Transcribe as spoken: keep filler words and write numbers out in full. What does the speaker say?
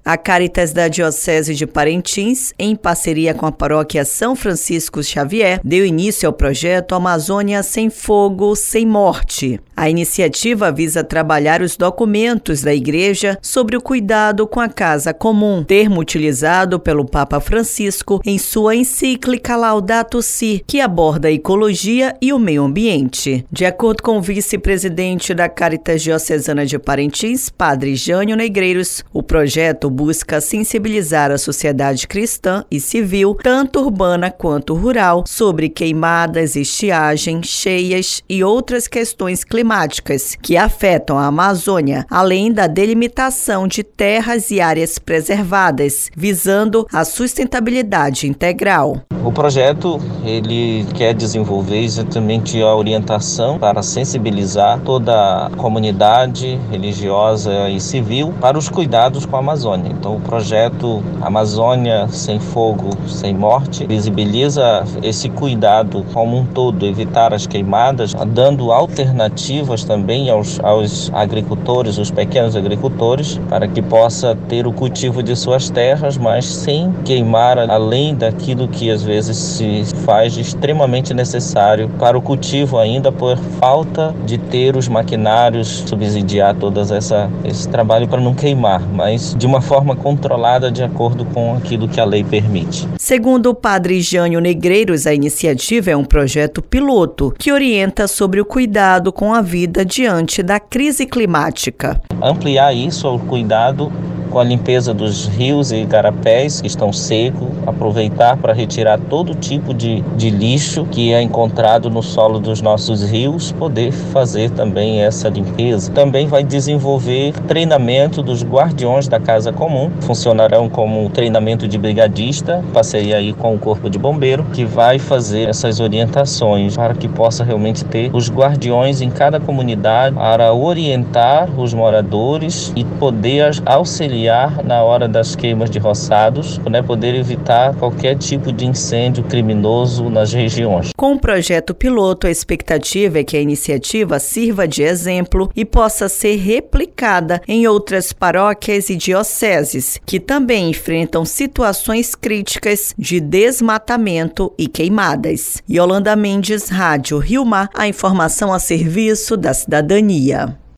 A Caritas da Diocese de Parintins, em parceria com a Paróquia São Francisco Xavier, deu início ao projeto Amazônia Sem Fogo, Sem Morte. A iniciativa visa trabalhar os documentos da Igreja sobre o cuidado com a casa comum, termo utilizado pelo Papa Francisco em sua encíclica Laudato Si, que aborda a ecologia e o meio ambiente. De acordo com o vice-presidente da Caritas Diocesana de Parintins, Padre Jânio Negreiros, o projeto busca sensibilizar a sociedade cristã e civil, tanto urbana quanto rural, sobre queimadas, estiagem, cheias e outras questões climáticas que afetam a Amazônia, além da delimitação de terras e áreas preservadas, visando a sustentabilidade integral. O projeto ele quer desenvolver exatamente a orientação para sensibilizar toda a comunidade religiosa e civil para os cuidados com a Amazônia. Então, o projeto Amazônia Sem Fogo, Sem Morte visibiliza esse cuidado como um todo, evitar as queimadas, dando alternativas também aos, aos agricultores, os pequenos agricultores, para que possa ter o cultivo de suas terras, mas sem queimar além daquilo que às vezes se faz extremamente necessário para o cultivo, ainda por falta de ter os maquinários, subsidiar todo essa, esse trabalho para não queimar, mas de uma forma controlada de acordo com aquilo que a lei permite. Segundo o Padre Jânio Negreiros, a iniciativa é um projeto piloto que orienta sobre o cuidado com a vida diante da crise climática. Ampliar isso ao cuidado com a limpeza dos rios e igarapés que estão secos, aproveitar para retirar todo tipo de, de lixo que é encontrado no solo dos nossos rios, poder fazer também essa limpeza. Também vai desenvolver treinamento dos guardiões da Casa Comum, funcionarão como treinamento de brigadista, parceria aí com o Corpo de Bombeiro, que vai fazer essas orientações para que possa realmente ter os guardiões em cada comunidade para orientar os moradores e poder auxiliar na hora das queimas de roçados, né, poder evitar qualquer tipo de incêndio criminoso nas regiões. Com o projeto piloto, a expectativa é que a iniciativa sirva de exemplo e possa ser replicada em outras paróquias e dioceses, que também enfrentam situações críticas de desmatamento e queimadas. Yolanda Mendes, Rádio Rio Mar, a informação a serviço da cidadania.